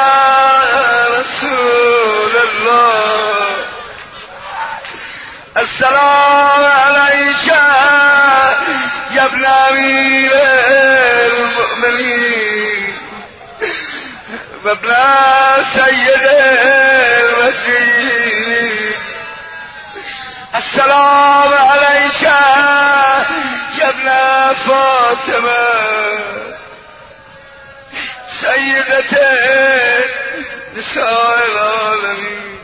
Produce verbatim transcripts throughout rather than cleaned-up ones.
رسول الله السلام عليك يا ابن امير المؤمنين وابن سيد المسيح السلام عليك يا ابن فاطمة سيدة نساء العالمين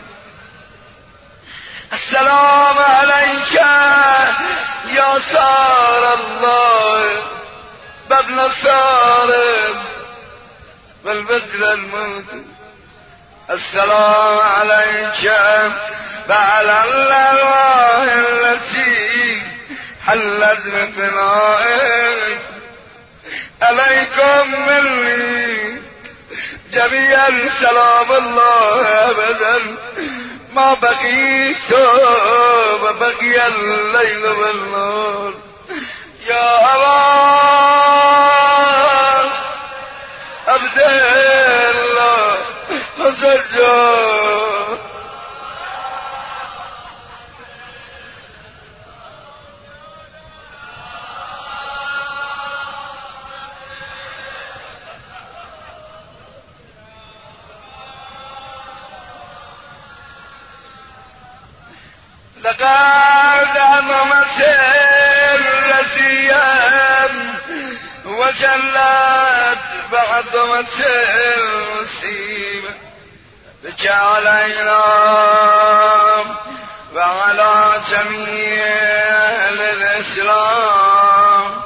السلام عليك يا صار الله بابن صارم والبدر الموت السلام عليك وعلى الأرواح التي حلت بفنائك عليكم مني جميعا سلام الله أبدا ما بقيت وبقي الليل والنهار يا أبا عبد الله وسجاد لقد أممت الرسيا وجلت بعظمة المصيبة بك علينا وعلى جميع الإسلام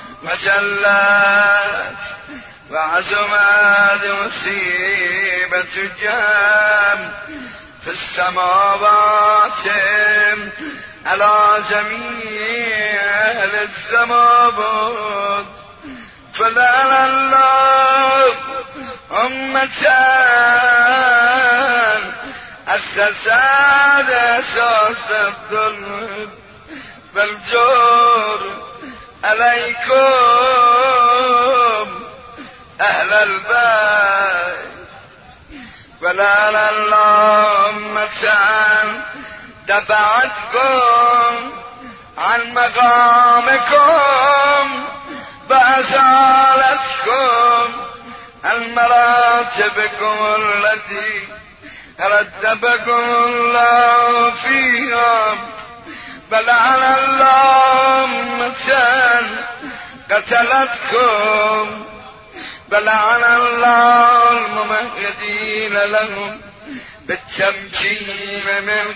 وجلت وعزمت مصيبة الجام في السماوات على جميع السماوات فلعن الله أمة أسست أساس الظلم والجور عليكم أهل البيت ولعن الله أمة دفعتكم عن مقامكم وأزالتكم عن مراتبكم التي رتبكم الله فيها ولعن الله أمة قتلتكم ولعن الله الممهدين لهم بالتمكين من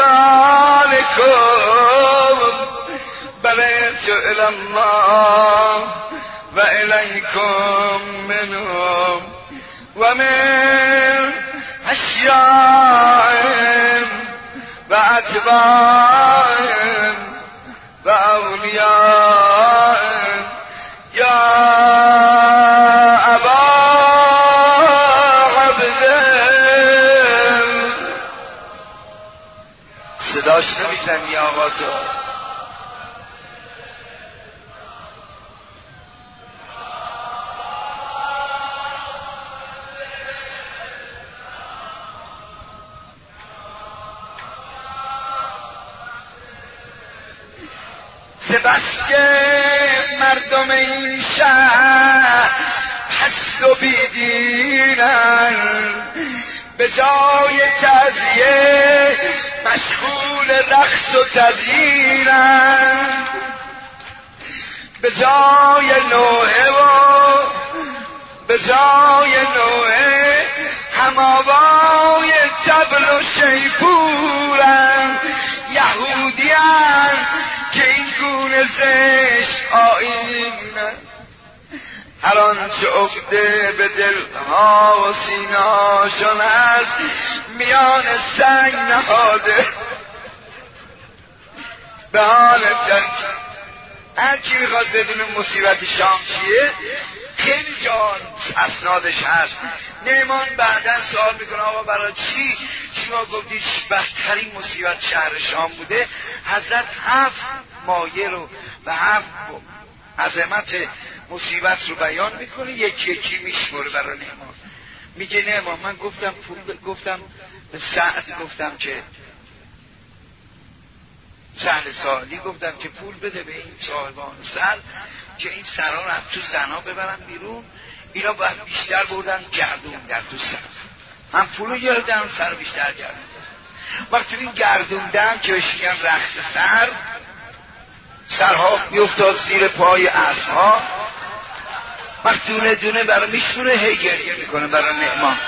قتالكم بليت إلى الله وإليكم منهم ومن أشياعهم وأتباعهم وأوليائهم يا صداش نمیزنی آقا تو سبست مردم این شهر هست و بیدینن به جای تزیه مشغول رقص و تزیینن به جای نوحه و به جای نوحه هماوای طبل و شیپورن یهودیان که این گونه زشت آیینن هر آنچه افته به دلها و سینه هاشون هست میان سنگ نهاده به حال ترک. هر کی میخواد بدون مصیبت شام چیه خیلی جان اسنادش هست. نیمان بعدن سوال میکنه آقا برای چی شما گفتید بدترین مصیبت شهر شام بوده؟ حضرت هفت مایه رو و هفت عظمت مصیبت رو بیان میکنه، یکی یکی میشموره برای نیمان. میگه نه ما من گفتم پول گفتم به سعد گفتم که سهل سالی گفتم که پول بده به این صاحبان سر که این سرها رو از تو زنا ببرن بیرون، اینا باید بیشتر بردن گردون در تو سر، هم پولو گردن سر بیشتر گردون. وقتی این گردوندن که بهش میگن رخت سر، سرها میافتاد زیر پای اسبها، وقت دونه دونه برای میشونه هی گریه میکنه برای نعمان.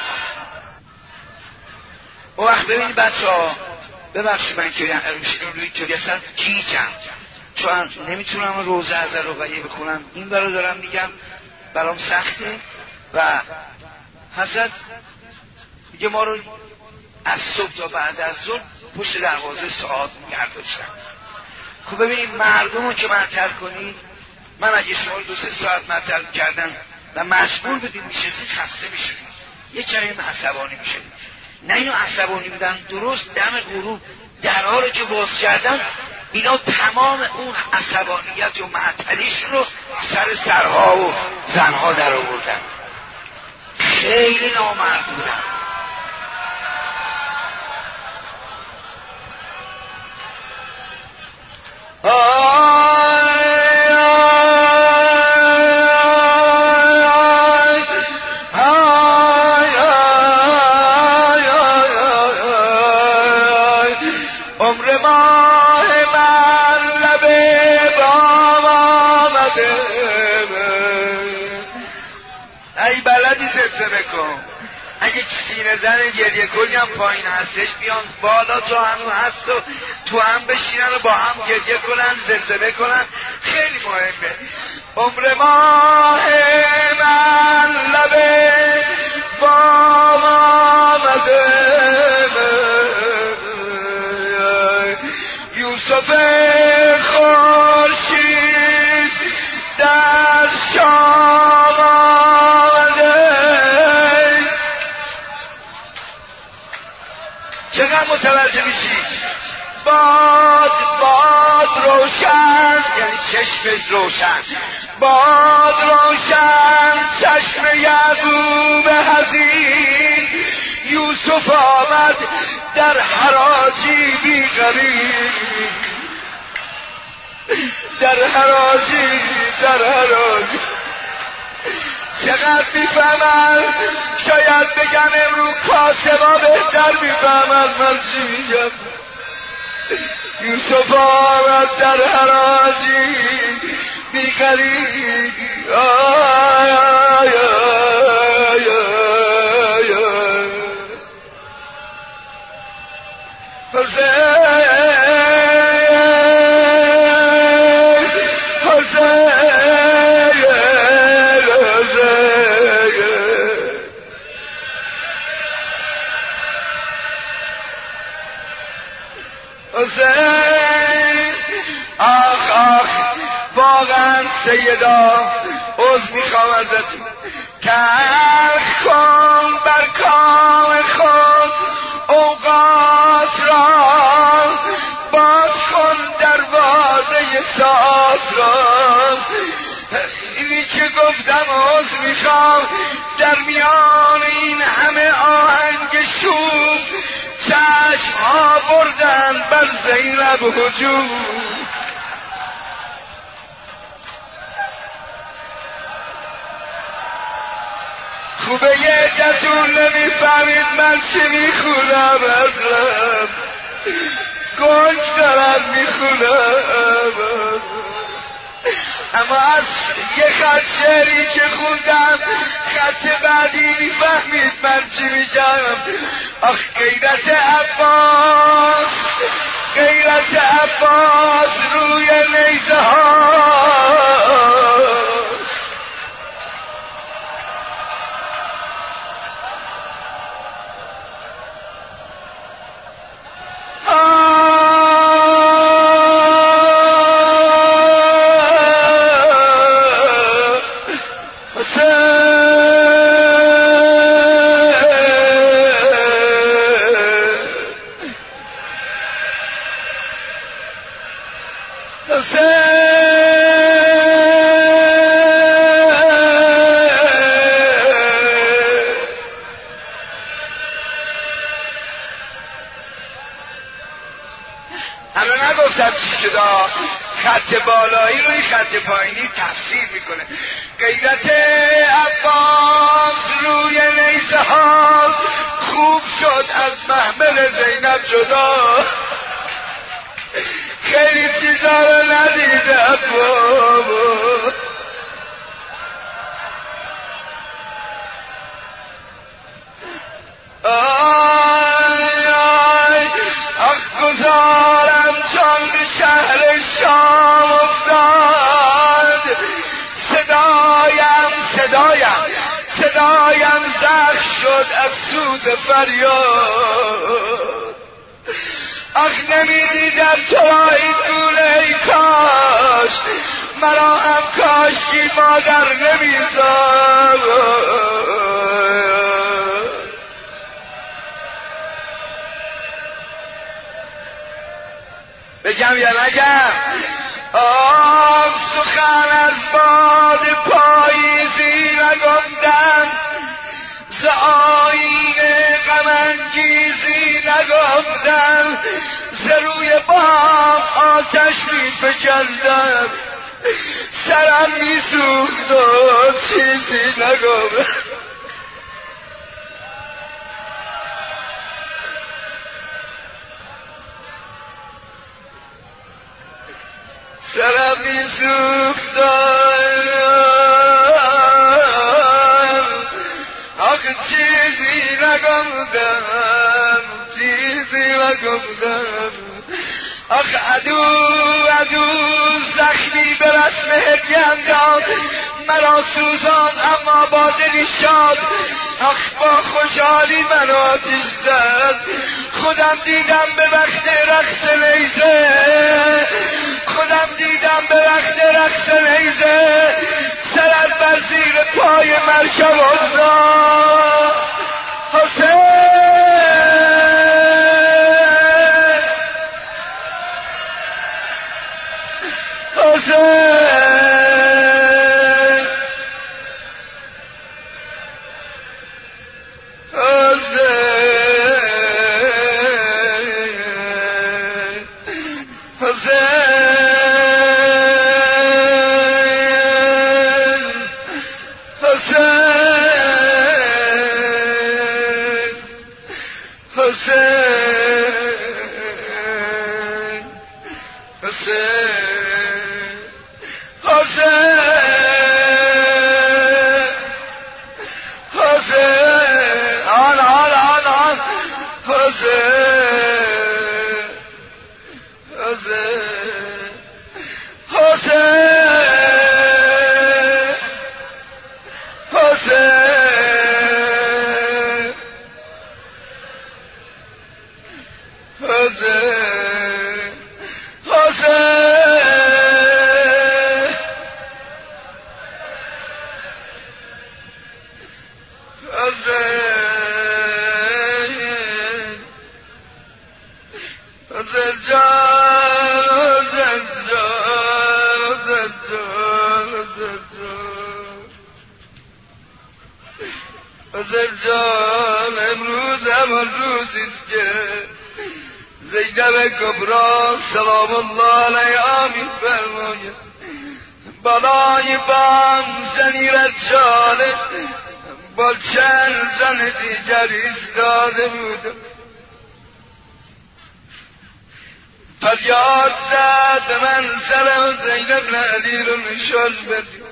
و وقت ببینید بچه ها ببخشید من که روی طوری اصلا گیجم چون نمیتونم روزه از رقیه بخونم، این برای دارم میگم برام سخته. و حضرت میگه ما رو از صبح تا بعد از ظهر پشت دروازه ساعت میگرداشتن. خب ببینید مردم رو که معطل کنید، من اگه شما دو سه ساعت معطل کردن و مجبور بدید میشستید خسته میشید، یه کمی عصبانی میشید. نه اینو عصبانی بودن، درست دم غروب درها رو که باز کردن اینا تمام اون عصبانیت و معطلیش رو سر سرها و زنها در آوردن، خیلی نامرد بودن. عمر ماه من لبه بام آمده، ای بلدی زلزله کن. اگه سینه زن گریه کنی هم پایین هستش بیان بالا تو هم هست و تو هم بشینن و با هم گریه کنن زلزله کنن، خیلی مهمه. عمر ماه من لبه بام آمده، یوسف خورشید در شام آمده. چقدر متوجه میشی؟ باد باد روشن، یعنی چشمش روشن، باد روشن چشم یعقوب حزین، یوسف آمد در حراجی بی غریب، در حراجی در حراجی. چقدر میفهمن، شاید بگم امرو کاسبا بهتر میفهمن من چی میگم. یوسف آمد در حراجی بی غریب، آی آی آی آی حسین حسین حسین. آخ آخ واقعا سیدا عذر میخوام ازتون، تلخ کن بر کام خود اوقات را، باز کن دروازه ساعت را. اینی که گفتم عذر میخوام، در میان این همه آهنگ شوم چشم ها بردن بر زینب هجوم. خوبه یه جتون نمیفهمید من چی میخونم، اصلا گنج دارم میخونم. اما از یه خط شعری که خوندم خط بعدی میفهمید من چی میگم. آخ غیرت عباس، غیرت عباس روی نیزه ها، حسین وسط چی شده؟ خط بالایی روی خط پایینی تفسیر میکنه. غیرت عباس روی نیزه هاست، خوب شد از محمل زینب جدا، خیلی چیزا رو ندیده بابا. آی آی آخ گذارم چون به شهر شام افتاد، صدایم صدایم صدایم زخم شد از سوز فریاد. آخ نمیدیدم تو را این گونه، ای کاش مرا هم کاشکی مادر نمیزاد. بگم یا نگم؟ آه سخن از باد پاییزی نگفتم، ز آیین غم انگیزی نگفتم، ز روی بام آتش می فکندم، سرم می سوخت و چیزی نگفتم. سرم می سوختم آخ چیزی نگفتم، چیزی نگفتم. آخ عدو عدو زخمی به رسم هدیم داد، مرا سوزان اما با دلی شاد. آخ با خوشحالی من آتش زد، خودم دیدم به وقت رقص نیزه، خودم دیدم به وقت رقص نیزه، سر از بر زیر پای مرکب افتاد. حسین حسین جان امروز همان روزیست که زینب کبری سلام الله علیها آمین فرماید بالای بام زنی رجاله با چند زن دیگر ایستاده بود، فریاد زد به منزل و زینب علی رو نشان بدید.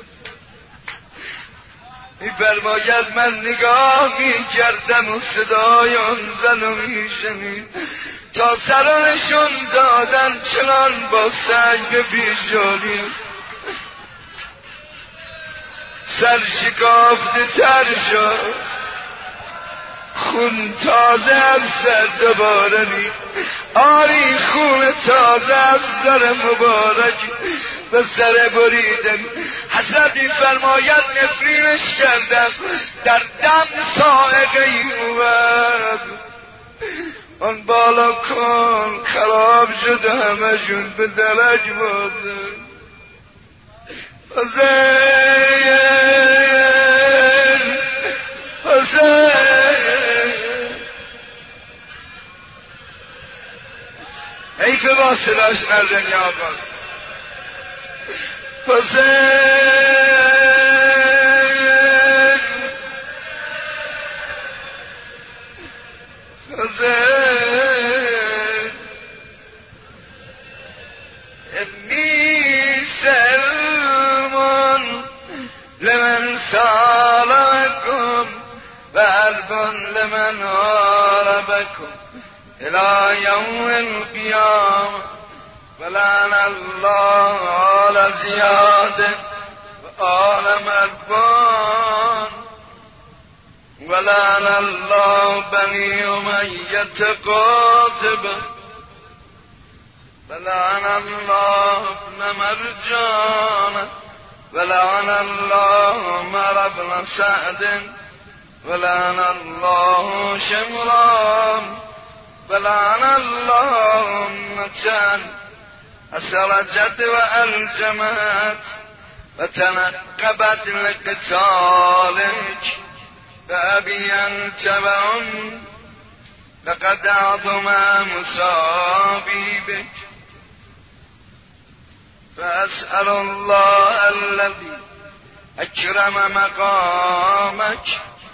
می فرماید من نگاه می کردم و صدای آن زن رو می شنید تا سرانشون دادن چنان با سنگ بیجانی، سر شکافته تر شد، خون تازه از سر دوباره نی آری خون تازه از سر مبارک به سر بریدن. حضرت فرماید نفرینش کردم در دم سائقه ای اومد، آن بالا کن خراب شده همشون به درک بازه. حسین حسین ای دفعه با صداش نزنی آقا. حسین حسین انی سلمان لمن سالمکم و قلب لمن عاربکم الى یوم القیامه ولعن الله آل زیاد و آل مروان ولعن الله بنی امیة قاطبه ولعن الله ابن مرجان ولعن الله عمر بن سعد ولعن الله شمران ولعن الله امة أسرجت وألجمت وتنقبت لقتالك فأبي أنت وأم لقد عظم مصابي بك فأسأل الله الذي أكرم مقامك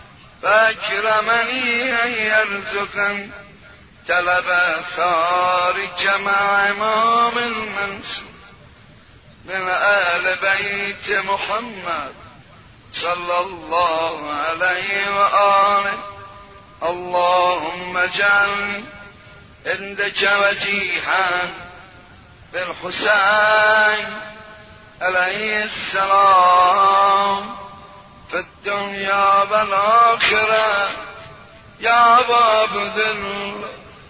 فأكرمني أن يرزقني طلب أثارك مع إمام المنصور من أهل بيت محمد صلى الله عليه وآله. اللهم اجعلني عندك وجيها بالحسين عليه السلام في الدنيا والآخرة يا عبد الله.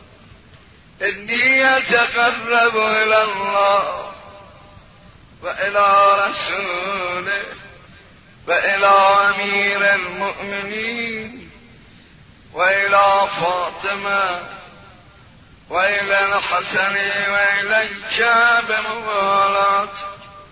إني أتقرب إلى الله وإلى رسوله وإلى أمير المؤمنين وإلى فاطمة وإلى الحسن وإليك بموالاتك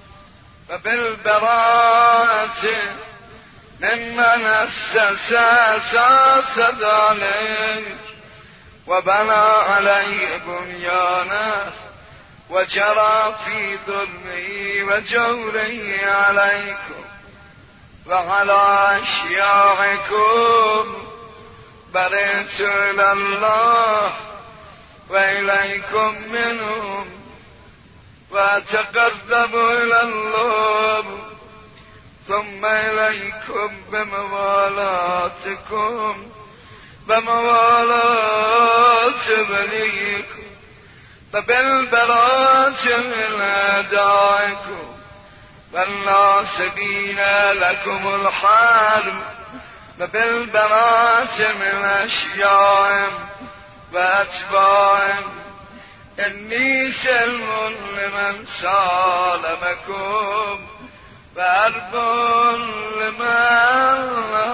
وبالبراءة ممن أسس أساس ذلك وبنى عليه بنيانه وجرى في ظلمه وجوره عليكم وعلى أشياعكم. برئت إلى الله وإليكم منهم وأتقرب إلى الله ثم إليكم بموالاتكم بموالات بنيكم وبالبراءة من أعدائكم والناصبين لكم الحال وبالبراءة من أشيائهم وأتباعهم. إني سلم لمن سالمكم وأرب لمن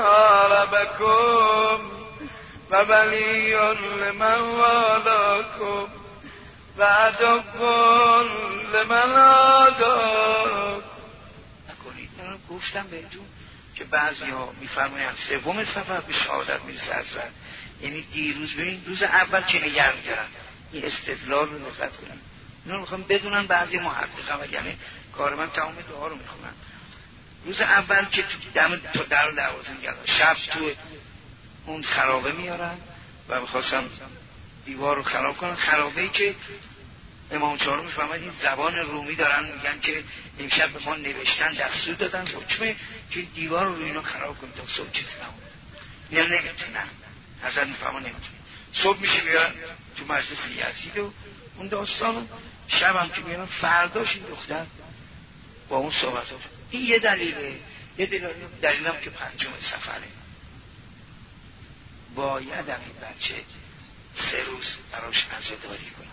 هاربكم وولي لمن والاكم وعدو لمن عاداكم. نکنید. من گفتم بهتون که بعضی ها میفرمایند سوم سفر به شهادت میرسه حضرت، یعنی دیروز ببین روز اول که نگه میدارن. این استدلال رو دقت کنید. اینو میخوام بدونن بعضی محققا، و یعنی کار من تمام دعا رو میخونن. روز اول که تو دم تا در دروازه میگردن، شب تو اون خرابه میارن و میخواستم دیوار رو خراب کنن. خرابه ای که امام چهارم میفرماید این زبان رومی دارن، میگن که امشب به ما نوشتن دستور دادن حکمه که دیوار رو روی اینا خراب کنید تا صبح چیزی نمونه. اینا نمیتونن، حضرت میفرما نمیتونن. صبح میشه بیارن تو مجلس یزید و اون داستان، شب هم که میارن فرداش این دختر با اون صحبت ها. این یه دلیله. یه دلیل هم که پنجم سفره باید هم این بچه سه روز براش عزاداری کنن.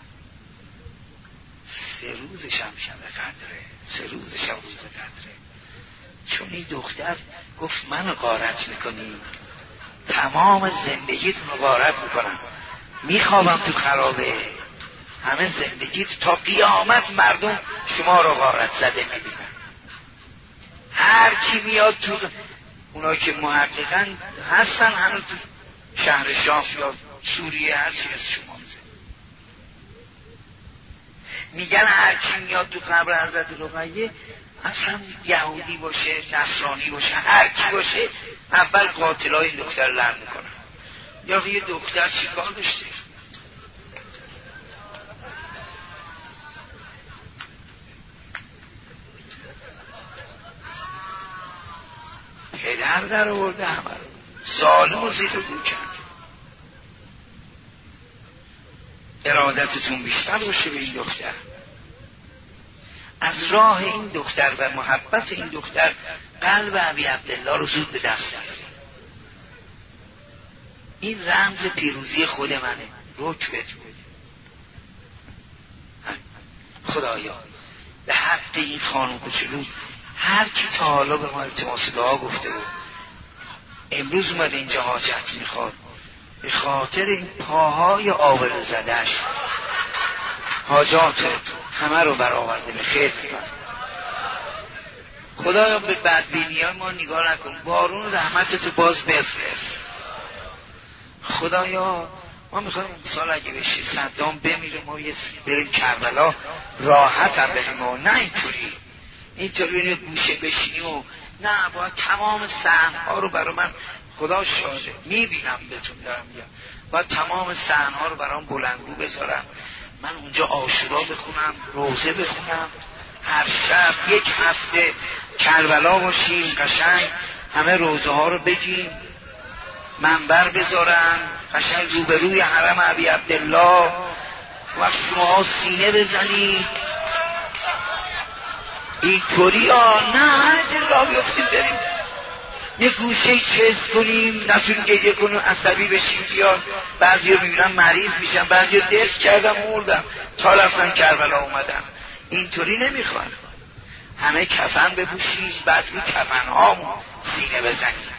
سه روزش هم شب قدره، سه روزش هم روز قدره. چون این دختر گفت من غارت میکنی، تمام زندگیت رو غارت میکنم، میخوابم تو خرابه، همه زندگیت تا قیامت مردم شما رو غارت زده میبینن. هر کی میاد تو اونا که محققا هستن هنوز تو شهر شام یا سوریه هر چی از شما میزن، میگن هر کی میاد تو قبر حضرت رقیه اصلا یهودی باشه، نصرانی باشه، هر کی باشه، اول قاتلای این دختر لعن میکنن. یا یه دختر چیکار داشته؟ پدر در آورده همه رو، ظالم و زیر رو کرد. ارادتتون بیشتر باشه به این دختر، از راه این دختر و محبت این دختر قلب ابی عبدالله رو زود به دست بیارید. این رمز پیروزی خود منه. رک بده خدایا به حق این خانم کوچولو، هر کی تا حالا به ما التماس دعا گفته بود امروز اومده اینجا حاجت میخواد، به خاطر این پاهای آوره زدش حاجات همه رو برآورده به خیر میکنه. خدایا به بدبینی های ما نگاه نکن، بارون رحمتت باز بفرست. خدایا ما میخوایم امسال اگه بشه صدام بمیره ما یه بریم کربلا راحت هم بریم و نه اینطوری اینطوری اینو گوشه بشینیم و نه، باید تمام صحنه‌ها رو برای من، خدا شاهده میبینم بهتون دارم میگم، باید تمام صحنه‌ها رو برام بلندگو بذارم، من اونجا عاشورا بخونم، روزه بخونم، هر شب یک هفته کربلا باشیم، قشنگ همه روزه ها رو بگیم، منبر بذارم قشنگ روبروی حرم ابی عبدالله، وقت شما سینه بزنید اینطوری ها، نه هر را بیفتیم بریم یه گوشه چیز کنیم، نسون گریه کنیم عصبی بشیم بیان. بعضی رو میبینم مریض میشن، بعضی رو درست کردم مردم تا رفتن کربلا اومدم. اینطوری نمیخوان، همه کفن بپوشیم بعد روی کفن هامون سینه بزنیم.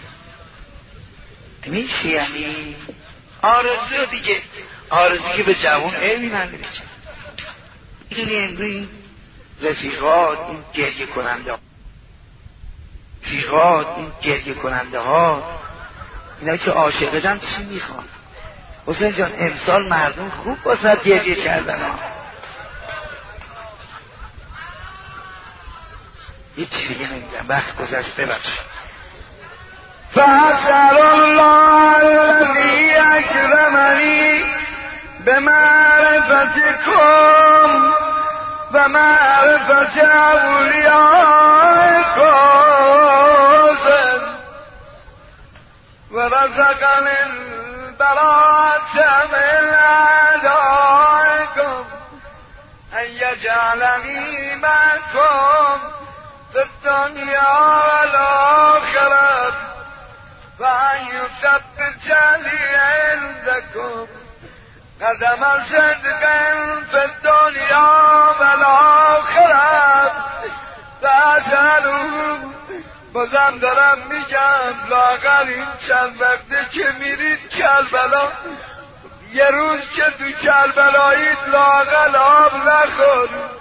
میشه یعنی آرزو دیگه، آرزو که به جوان علمی منده بچه. میدونی امروز رفیقات این گریه کننده ها رفیقات این گریه کننده ها اینا که عاشق بدن چی میخوان؟ حسین جان امسال مردم خوب باسد گریه کردن ها، هیچ چی دیگه نمیدن، وقت گذشت ببخش. فأسأل الله الذي أكرمني بمعرفتكم ومعرفة أوليائكم ورزقني البراءة من أعدائكم أن يجعلني معكم في الدنيا والآخرة وأن يثبت لي عندكم قدم صدق في الدنيا والآخرة فأسأله. بازم دارم میگم لااقل این چند وقته که میرید کربلا یه روز که تو کربلایید لااقل آب نخورید.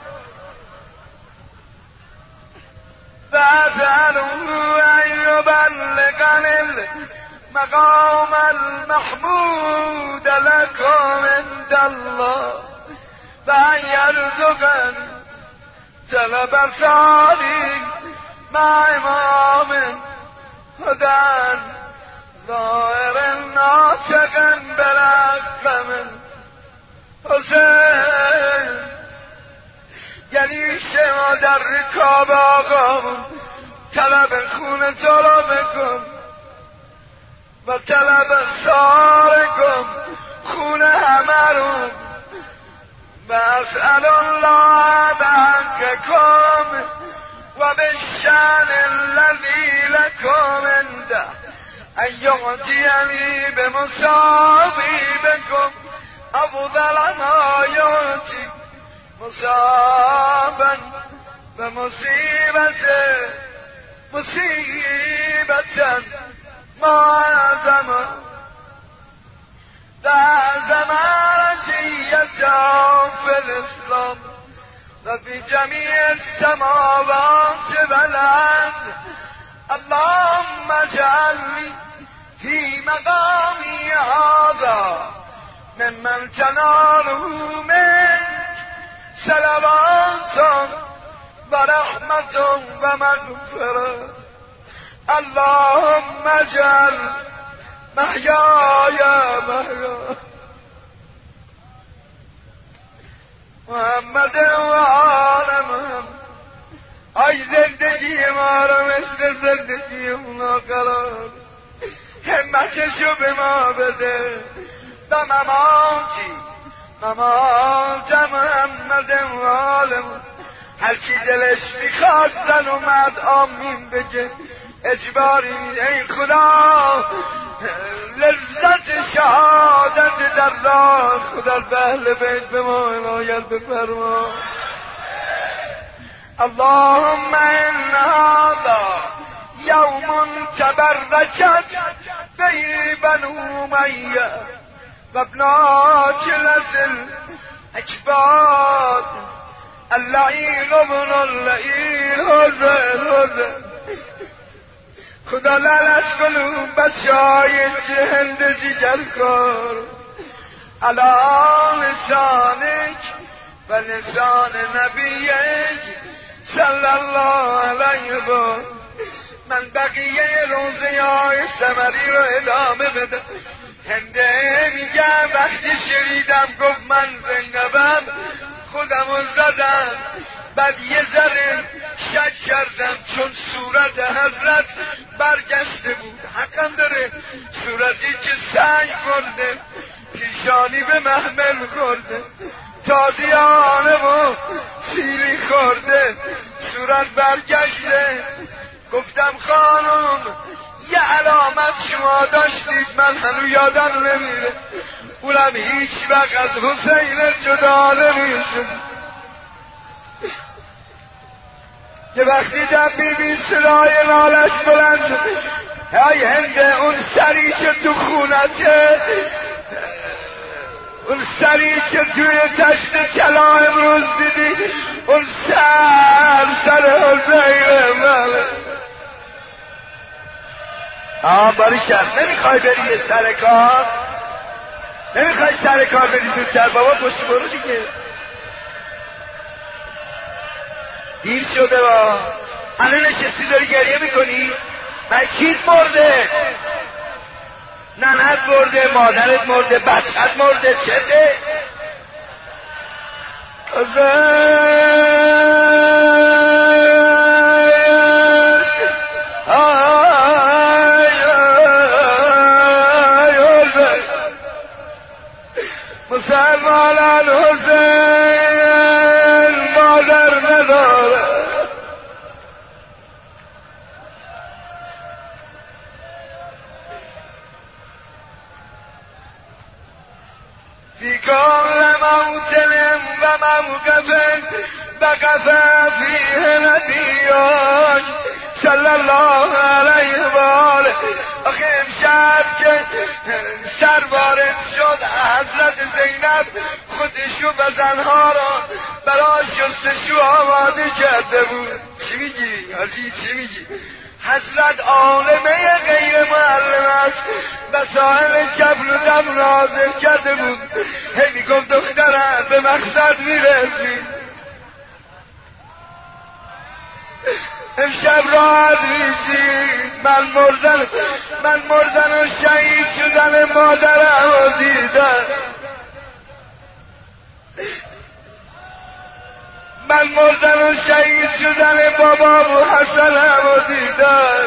فأسأله أن يبلغني المقام المحمود لكم عند الله وأن يرزقني طلب صالح مع إمام هدى ظاهر ناطق بالحق من حسین. یعنی شما در رکاب آقامون طلب خون طلب کن و طلب سار کن خون همه رو و اسأل الله بحقكم و بالشأن الذي لكم عنده ان يعطيني بمصابيبكم افضل ما يعطي مصابا بمصيبة مصيبة ما أعظم تعظم رزية في الإسلام وفي جميع السماوات والأرض. اللهم اجعلني في مقامي هذا ممن تناله منك صلوات و رحمت و مغفرت. اللهم اجعل محیای محیا محمد و آل محمد. ای زندگی ما رو مثل زندگی اونا قرار، همتشو به ما بده. و مماتی ممات محمد و آل محمد. هر کی دلش میخواد زن اومد آمین بگه. اجباری ای خدا لذت شهادت در راه خدا به اهل بیت به ما عنایت بفرما. اللهم ان هذا یوم تبرکت به بنو امیه و ابنات الازل اکباد اللعین ابن اللعین حزن حزن. خدا لعنت کنون بچه های جهند جیگر کار علی لسانک و لسان نبیک صلی الله علیه و من بقیه روزه های ثمری رو ادامه بدم. هنده میگم وقتی شنیدم گفت من زینبم خودم رو زدم، بعد یه ذره شک کردم چون صورت حضرت برگشته بود. حقم داره صورتی که سنگ خورده پیشانی به محمل خورده تازیانه و سیلی خورده صورت برگشته. گفتم خانم یه علامت شما داشتید من هنو یادم نمیره، اونم هیچ وقت از حسین جدا نمیشه. که وقتی دم بیبی صدای نالش بلند شد ای هنده اون سری که تو خونته، اون سری که توی تشت کلا امروز دیدی، اون سر سر حسین ماله. آه باری کرد نمیخوای بری یه سر کار؟ نمیخوای سر کار بری زودتر؟ بابا پشت برو دیگه، دیر شده با الان نشستی داری گریه میکنی؟ من کیت مرده؟ ننت مرده، مادرت مرده، بچت مرده، چته؟ مسلمان حسین مادر نداره. فی کل موطن و موقف وقف فیه نبیان صلی الله علیه و آله. آخه امشب که سروارد شد حضرت زینب خودشو و زنها را برای شستشو آماده کرده بود. چی میگی؟ حاجی چی میگی؟ حضرت عالمه غیر معلم است و صاحب کفل و دم نازل کرده بود. هی میگفت دخترم به مقصد میرسی، امشب راحت میشی. من مردن من مردن و شهید شدن مادرم رو دیدم، من مردن و شهید شدن بابا و حسنم رو دیدم،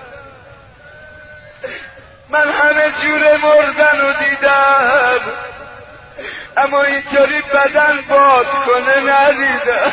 من همه جور مردن رو دیدم اما اینطوری بدن باد کنه ندیدم.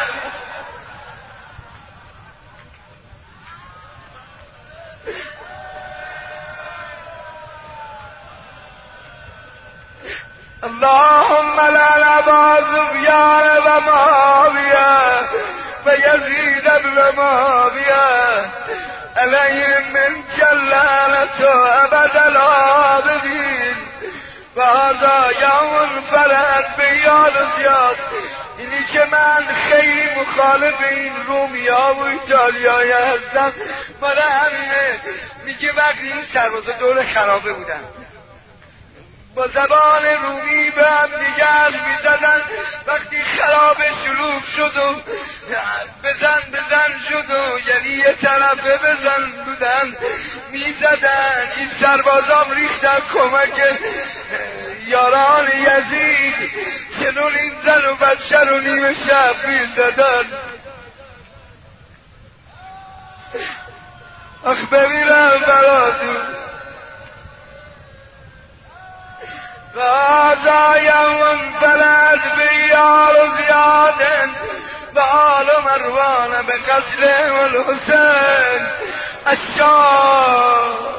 اللهم لعن ابا سفیان و معاویه و یزید ابن معاویه علیهم منک اللعنة ابد الآبدین و هذا یوم فرحت به یاد زیاد. اینی که من خیلی مخالف این رومیا و ایتالیایی هستم مالا همینه. میگه وقتی این سربازا دور خرابه بودن با زبان رومی به هم دیگه حرف میزدن. وقتی خراب شروع شد و بزن بزن شد و یعنی یه طرفه بزن بودن میزدن، این سربازام ریختن کمک یاران یزید، چنون این زن و بچه رو نیمه شب میزدن. آخ ببینم براتون فهذا يوم فلد بيار زياد بآل مروان بقتل والحسين الشام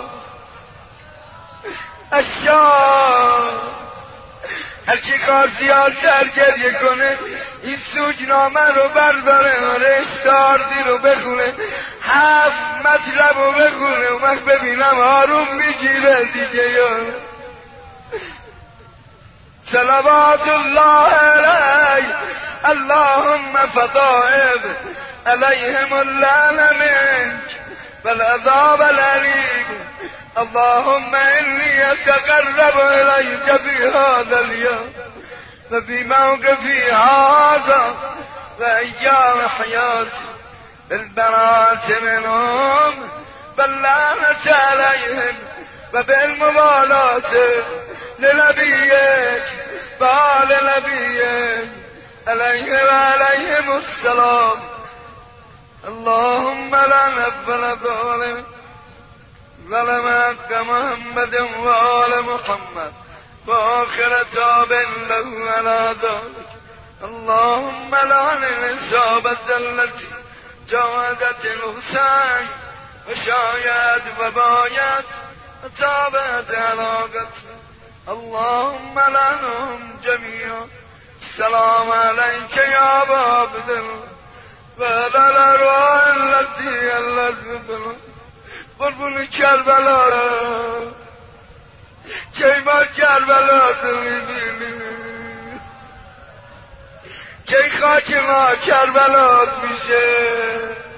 الشام. هرچی کار زیادتر گریه کنه این سوگنامه رو برداره آره استاردی رو بخونه، هفت مطلب رو بخونه و من ببینم آروم میگیره دیگه. یا صلوات الله علیه اللهم فضائب علیهم اللعن منك والعذاب العلیم. اللهم انی اتقرب الیک فی هذا اليوم وفی موقفی هذا وایام حیاتی بالبراءة منهم باللعنة عليهم وبالموالاة لنبيك وآل نبيك عليه وعليهم السلام. اللهم لا نفل ظالم ظلم حق محمد وآل محمد وآخر تاب له على ذلك. اللهم لعن الإصابة التي جاودت الحسين وشايد وبايت وتابت علاقته. اللهم لعنهم جميعا. السلام عليك يا أبا عبد الله وعلى الأرواح التي اللذ قربون کربلا کی ما کربلا تو میبینیم، کی خاک ما کربلات میشه.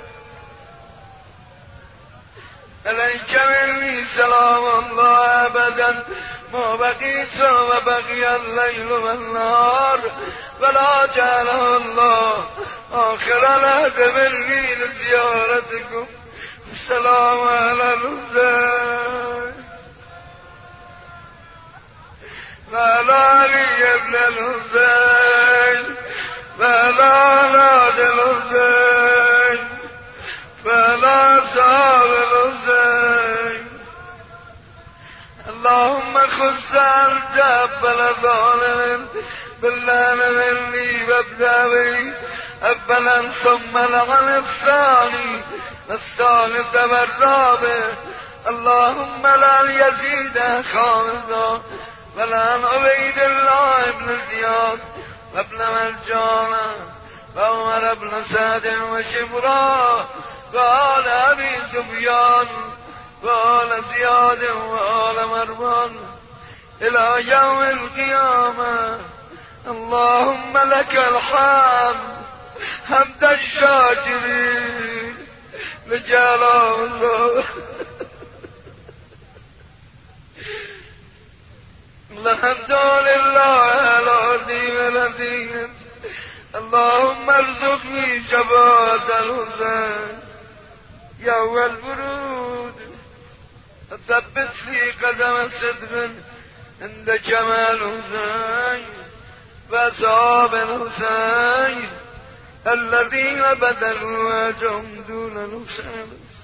علیک منی سلام الله ابدا ما بقیت و بقی اللیل و النهار ولا جعله الله آخر العهد منی لزیارتکم. السلام علی الحسین وعلى علي ابن الحسين وعلى أولاد الحسين وعلى أصحاب الحسين. اللهم خذ أنت أبل الظالمين باللعن مني وابدأ بي أبلا ثم لعن الثاني الثالث والرابع. اللهم لا يزيد خامسا ولعن عبيد الله بن زياد وابن مرجان وعمر بن سعد وشمرا وآل أبي سفيان وآل زياد وآل مروان إلى يوم القيامة. اللهم لك الحمد حمد الشاكرين لجلال الله. الحمد لله على دين الدين. اللهم ارزقني شفاعة الحسين يوم الورود ثبت لي قدم صدق عند جمال الحسين وأصحاب الحسين الذين بذلوا أجرهم دون الحسين.